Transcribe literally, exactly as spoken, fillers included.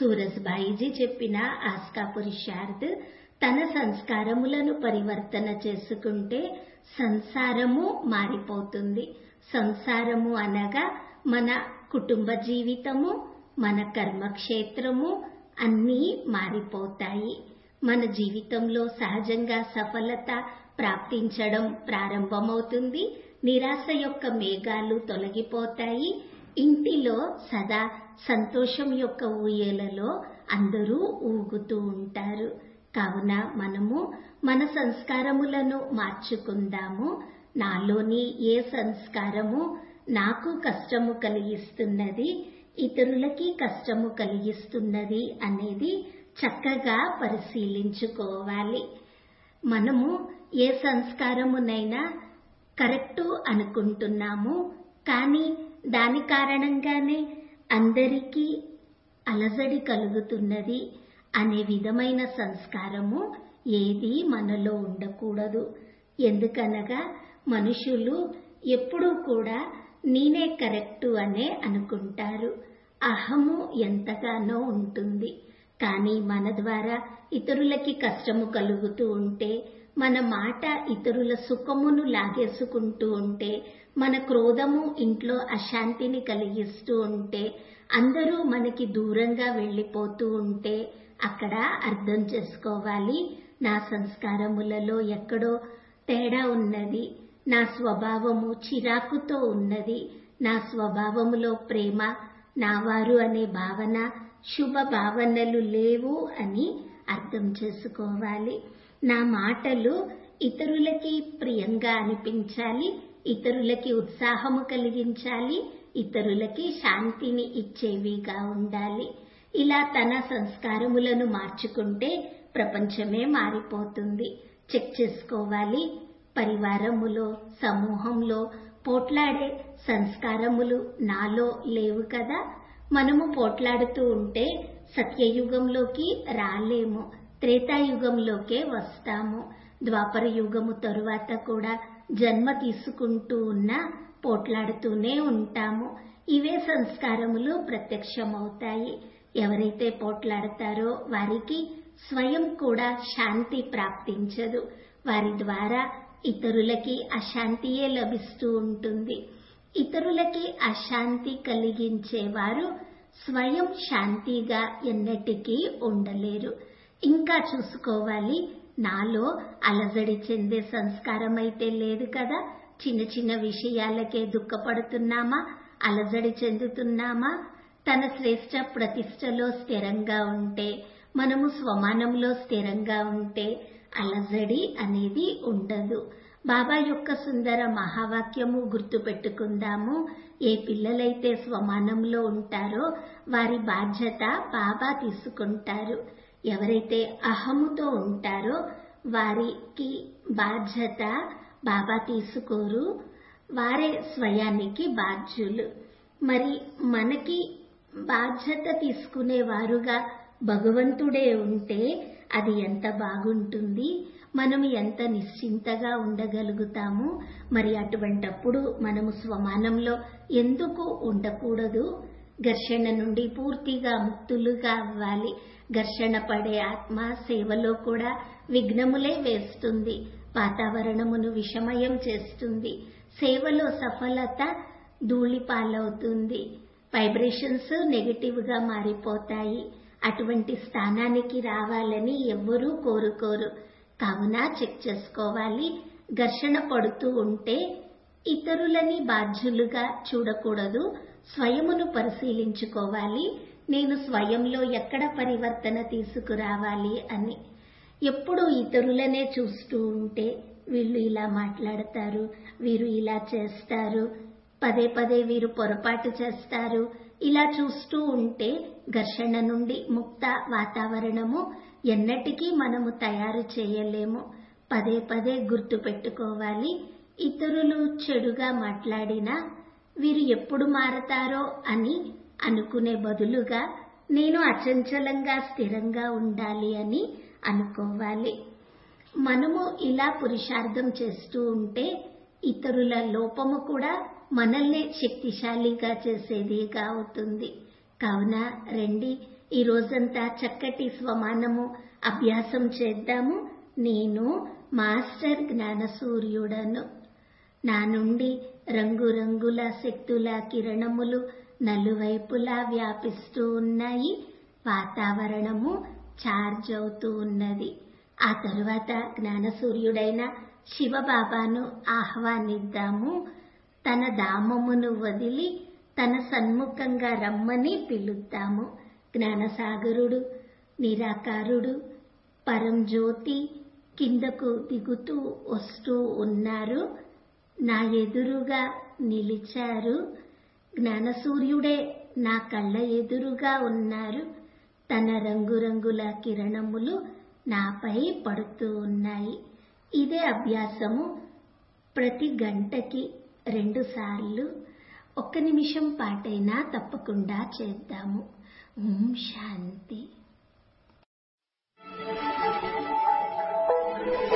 సూరజ్భాయిజీ చెప్పిన ఆస్కా పురుషార్థ్ తన సంస్కారములను పరివర్తన చేసుకుంటే సంసారము మారిపోతుంది. సంసారము అనగా మన కుటుంబ జీవితము, మన కర్మక్షేత్రము అన్నీ మారిపోతాయి. మన జీవితంలో సహజంగా సఫలత ప్రాప్తించడం ప్రారంభమవుతుంది. నిరాశ యొక్క మేఘాలు తొలగిపోతాయి. ఇంటిలో సదా సంతోషం యొక్క ఊయలలో అందరూ ఊగుతూ ఉంటారు. కావున మనము మన సంస్కారములను మార్చుకుందాము. నాలోని ఏ సంస్కారము నాకు కష్టము కలిగిస్తున్నది, ఇతరులకి కష్టము కలిగిస్తున్నది అనేది చక్కగా పరిశీలించుకోవాలి. మనము ఏ సంస్కారమునైనా కరెక్టు అనుకుంటున్నాము, కానీ దాని కారణంగానే అందరికీ అలజడి కలుగుతున్నది అనే విధమైన సంస్కారము ఏది మనలో ఉండకూడదు. ఎందుకనగా మనుషులు ఎప్పుడూ కూడా నేనే కరెక్టు అనే అనుకుంటారు. అహము ఎంతగానో ఉంటుంది. కానీ మన ద్వారా ఇతరులకి కష్టము కలుగుతూ ఉంటే, మన మాట ఇతరుల సుఖమును లాగేసుకుంటూ ఉంటే, మన క్రోధము ఇంట్లో అశాంతిని కలిగిస్తూ ఉంటే, అందరూ మనకి దూరంగా వెళ్ళిపోతూ ఉంటే, అక్కడ అర్థం చేసుకోవాలి, నా సంస్కారములలో ఎక్కడో తేడా ఉన్నది, నా స్వభావము చిరాకుతో ఉన్నది, నా స్వభావములో ప్రేమ, నావారు అనే భావన, శుభ భావనలు లేవు అని అర్థం చేసుకోవాలి. నా మాటలు ఇతరులకి ప్రియంగా అనిపించాలి, ఇతరులకి ఉత్సాహము కలిగించాలి, ఇతరులకి శాంతిని ఇచ్చేవిగా ఉండాలి. ఇలా తన సంస్కారములను మార్చుకుంటే ప్రపంచమే మారిపోతుంది. చెక్ చేసుకోవాలి. పరివారములో, సమూహంలో పోట్లాడే సంస్కారములు నాలో లేవు కదా. మనము పోట్లాడుతూ ఉంటే సత్యయుగంలోకి రాలేము, త్రేతాయుగంలోకే వస్తాము. ద్వాపర యుగము తరువాత కూడా జన్మ తీసుకుంటూ ఉన్నా పోట్లాడుతూనే ఉంటాము. ఇవే సంస్కారములు ప్రత్యక్షమవుతాయి. ఎవరైతే పోట్లాడతారో వారికి స్వయం కూడా శాంతి ప్రాప్తించదు. వారి ద్వారా ఇతరులకి అశాంతియే లభిస్తూ ఉంటుంది. ఇతరులకి అశాంతి కలిగించేవారు స్వయం శాంతిగా ఎన్నటికీ ఉండలేరు. ఇంకా చూసుకోవాలి, నాలో అలజడి చెందే సంస్కారం అయితే లేదు కదా. చిన్న చిన్న విషయాలకే దుఃఖపడుతున్నామా, అలజడి చెందుతున్నామా? తన శ్రేష్ట ప్రతిష్టలో స్థిరంగా ఉంటే, మనము స్వమానంలో స్థిరంగా ఉంటే అలజడి అనేది ఉండదు. బాబా యొక్క సుందర మహావాక్యము గుర్తు పెట్టుకుందాము. ఏ పిల్లలైతే స్వమానంలో ఉంటారో వారి బాధ్యత బాబా తీసుకుంటారు. ఎవరైతే అహముతో ఉంటారో వారికి బాధ్యత బాబా తీసుకోరు, వారే స్వయానికి బాధ్యులు. మరి మనకి బాధ్యత తీసుకునేవారుగా భగవంతుడే ఉంటే అది ఎంత బాగుంటుంది, మనం ఎంత నిశ్చింతగా ఉండగలుగుతాము. మరి అటువంటప్పుడు మనము స్వమానంలో ఎందుకు ఉండకూడదు? ఘర్షణ నుండి పూర్తిగా ముక్తులుగా అవ్వాలి. ఘర్షణ పడే ఆత్మ సేవలో కూడా విఘ్నములే వేస్తుంది, వాతావరణమును విషమయం చేస్తుంది. సేవలో సఫలత ధూళిపాలవుతుంది, వైబ్రేషన్స్ నెగటివ్ గా మారిపోతాయి. అటువంటి స్థానానికి రావాలని ఎవ్వరూ కోరుకోరు. కావున చెక్ చేసుకోవాలి. ఘర్షణ పడుతూ ఉంటే ఇతరులని బాధ్యులుగా చూడకూడదు, స్వయమును పరిశీలించుకోవాలి. నేను స్వయంలో ఎక్కడ పరివర్తన తీసుకురావాలి అని. ఎప్పుడు ఇతరులనే చూస్తూ ఉంటే వీళ్ళు ఇలా మాట్లాడతారు, వీరు ఇలా చేస్తారు, పదే పదే వీరు పొరపాటు చేస్తారు, ఇలా చూస్తూ ఉంటే ఘర్షణ నుండి ముక్త వాతావరణము ఎన్నటికీ మనము తయారు చేయలేము. పదే పదే గుర్తు పెట్టుకోవాలి. ఇతరులు చెడుగా మాట్లాడినా వీరు ఎప్పుడు మారతారో అని అనుకునే బదులుగా నేను అచంచలంగా స్థిరంగా ఉండాలి అని అనుకోవాలి. మనము ఇలా పురుషార్థం చేస్తూ ఉంటే ఇతరుల లోపము కూడా మనల్ని శక్తిశాలిగా చేసేదిగా అవుతుంది. కావున రండి, ఈ రోజంతా చక్కటి స్వమానము అభ్యాసం చేద్దాము. నేను మాస్టర్ జ్ఞానసూర్యుడను. నా నుండి రంగురంగుల శక్తుల కిరణములు నలువైపులా వ్యాపిస్తూ ఉన్నాయి. వాతావరణము ఛార్జ్ అవుతూ ఉన్నది. ఆ తరువాత జ్ఞానసూర్యుడైన శివబాబాను ఆహ్వానిద్దాము. తన ధామమును వదిలి తన సన్ముఖంగా రమ్మని పిలుద్దాము. జ్ఞానసాగరుడు, నిరాకారుడు, పరంజ్యోతి కిందకు దిగుతూ వస్తూ ఉన్నారు. నా ఎదురుగా నిలిచారు. జ్ఞానసూర్యుడే నా కళ్ళ ఎదురుగా ఉన్నారు. తన రంగురంగుల కిరణములు నాపై పడుతూ ఉన్నాయి. ఇదే అభ్యాసము ప్రతి గంటకి రెండు సార్లు ఒక్క నిమిషం పాటైనా తప్పకుండా చేద్దాము. ఓం శాంతి.